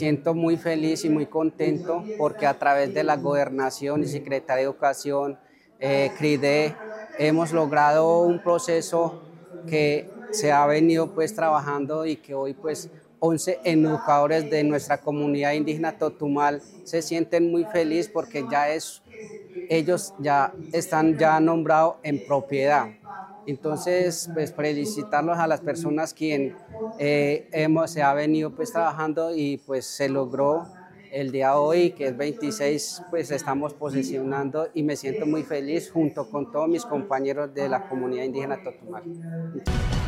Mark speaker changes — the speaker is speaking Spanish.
Speaker 1: siento muy feliz y muy contento porque a través de la Gobernación y Secretaría de Educación, CRIDE, hemos logrado un proceso que se ha venido pues trabajando y que hoy pues 11 educadores de nuestra comunidad indígena Totumal se sienten muy felices porque ellos ya están nombrados en propiedad. Entonces, pues felicitarlos a las personas quien se ha venido pues trabajando y pues se logró el día de hoy, que es 26, pues estamos posesionando y me siento muy feliz junto con todos mis compañeros de la comunidad indígena Totumal.